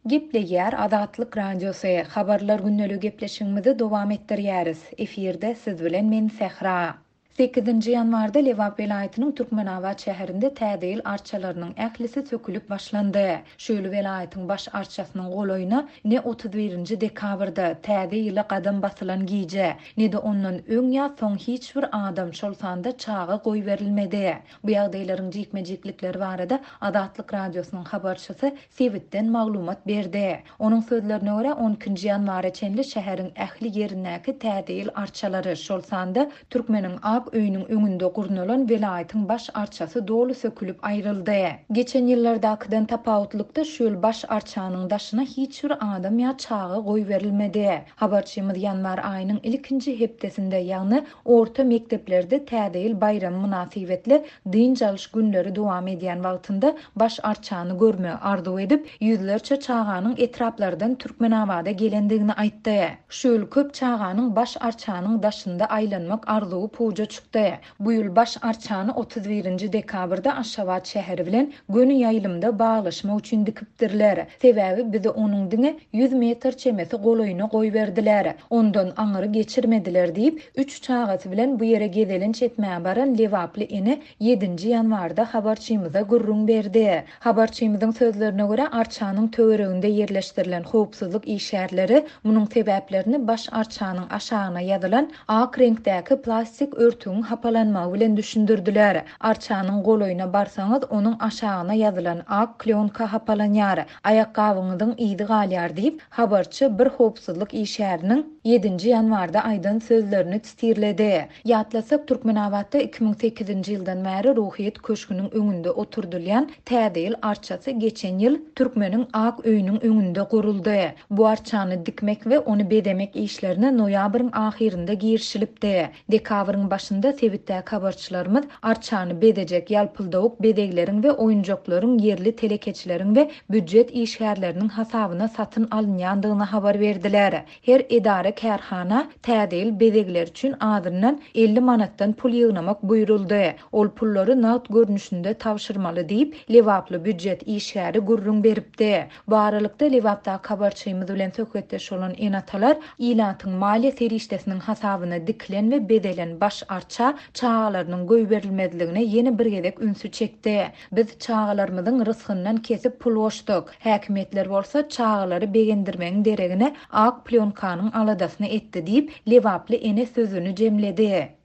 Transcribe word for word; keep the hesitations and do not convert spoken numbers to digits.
Gepleýär Azatlyk Radiosu habarlar günnäli gepleşigimizi dowam etdirýäris. Eferde siz bilen men Sehra. sekizinji ýanwarda Lewap welaýatynyň Türkmenabad şäherinde täze ýyl arçalarynyň ählisi sökülüp başlandy. Şu ýyl welaýatyň baş arçasynyň goloýuna ne otuz birinji dekabrda täze ýyla gadam basylan giýje, ne de ondan öň ýa soň hiç bir adam şol sanda çağa goý berilmedi. Bu ýagdaýlaryň jikmejiklikleri barada Azatlyk Radiosynyň habarçysy Sebitden maglumat berdi. Onuň sözlerine görä on ikinji ýanwara çenli şäheriň ähli ýerindäki täze ýyl arçalary şol sanda türkmeniň öýüniň öňünde gurnulan welaýatyň baş arçasy dolu sökülüp aýryldy. Geçen ýyllardakydan tapawutlykda şu ýyl baş arçanyň daşyna hiç bir adam ýa çağa goý berilmedi. Habarçymyz ýanwar aýynyň ilkinji hepdesinde ýagny orta mekdeplerde täze ýyl bayramy münasibetli dyn çalyş günleri dowam edýän wagtynda baş arçany görme arzu edip ýüzlerçe çağanyň etraplardan Türkmenabada gelendigini aýtdy. Şu ýyl köp çağanyň baş arçanyň daşynda aýlanmak arzuwy puja çykdy. Bu ýyl baş arçany otuz birinji dekabrda Aşgabat şäheri bilen gönü ýaýlymda baglaşma üçin dikipdirler. Sebäbi bizi onuň diňe yüz metr çemesi goloýuna goý berdiler. Ondan aňyry geçirmediler diýip üç çağaty bilen bu ýere gezelenç etmäge baran Lewaply ene ýedinji ýanwarda habarçymyza gurrun berdi. Habarçymyzyň sözlerine görä arçanyň töwereginde ýerleşdirilen howpsuzlyk işärleri munyň sebäplerini baş arçanyň aşagyna ýazylan ak reňkdäki plastik örtüň hapalanmagy bilen düşündirdiler. Arçanyň goloýuna barsaňyz onuň aşagyna ýazylan ak klionka hapalanýar. Aýakgabyňyzyň ýydy galýar diýip habarçy bir howpsuzlyk işäriniň ýedinji ýanwarda aýdan sözlerini tistirledi. Ýatlasak Türkmenabadda iki ming sekizinji ýyldan bäri ruhyet köşküniň öňünde oturdylýan täze ýyl arçasy geçen ýyl türkmeniň ak öýüniň öňünde guruldy. Bu arçany dikmek we onu bedemek işlerine noýabryň ahirinde girişilipdi. Dekabryň başynda Sebitdäki habarçylarymyz arçany bedejek ýalpyldawuk bedegleriň we oýunjaklaryň ýerli telekeçileriň we büdjet işgärleriniň hasabyna satyn alınýandygyny habar berdiler. Her edara kärhana täze ýyl bedegler üçin adyndan elli manatdan pul ýygnamak buýruldy. Ol pullary nagd görnüşinde tapşyrmaly diýip Lewaply büdjet işgäri gurrun beripdi. Bu aralykda Lewapdaky habarçymyz bilen söhbetdeş bolan enatalar ýylatyň maliýe serişdesiniň hasabyna diklen we bedelen baş arça çağalarynyň goý berilmezligine ýene bir gezek ünsü çekdi. Biz çağalarymyzyň rızkyndan kesip pul goşduk. Häkimetler bolsa çağalary begendirmegiň deregine ak plyonkanyň aladasyny etdi diýip Lewaply ene sözüni jemledi.